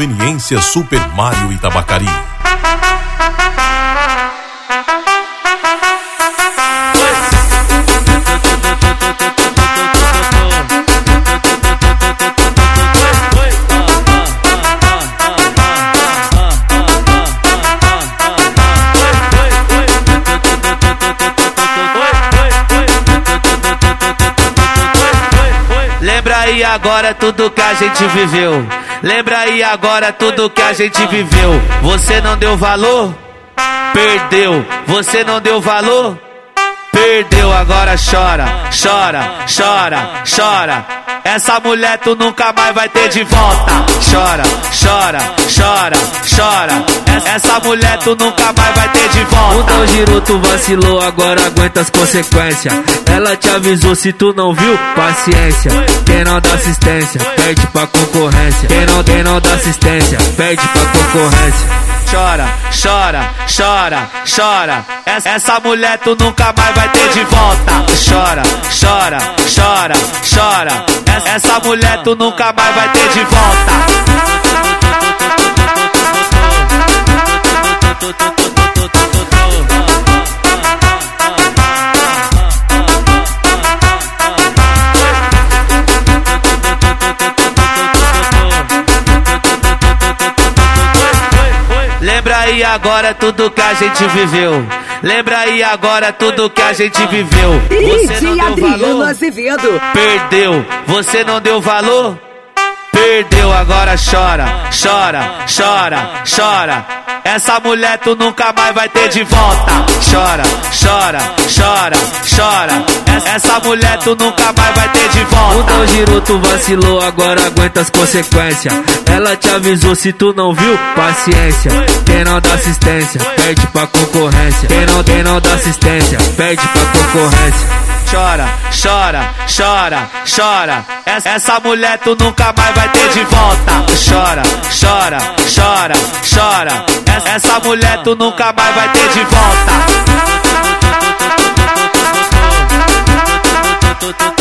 Conveniência Super Mario e Tabacaria. Lembra aí agora tudo que a gente viveu. Lembra aí agora tudo que a gente viveu. Você não deu valor? Perdeu. Você não deu valor? Perdeu. Agora chora, chora, chora, chora. Essa mulher tu nunca mais vai ter de volta. Chora, chora, chora, chora. Essa mulher tu nunca mais vai ter de volta. O não girou, tu vacilou, agora aguenta as consequências. Ela te avisou, se tu não viu, paciência. Quem não dá assistência, perde pra concorrência. Quem não dá assistência, perde pra concorrência. Chora, chora, chora, chora. Essa mulher tu nunca mais vai ter de volta. Chora, chora, chora, chora. Essa mulher tu nunca mais vai ter de volta. Lembra aí agora tudo que a gente viveu. Lembra aí agora tudo que a gente viveu. Você não deu valor? Azevedo. Perdeu. Você não deu valor? Perdeu. Agora chora, chora, chora, chora. Essa mulher tu nunca mais vai ter de volta. Chora, chora, chora, chora. Essa mulher tu nunca mais vai ter de volta. O não girou, tu vacilou, agora aguenta as consequências. Ela te avisou, se tu não viu, paciência. Quem não dá assistência, perde pra concorrência. Quem não dá assistência, perde pra concorrência. Chora, chora, chora, chora. Essa mulher tu nunca mais vai ter de volta. Chora, chora, chora, chora. Essa mulher tu nunca mais vai ter de volta.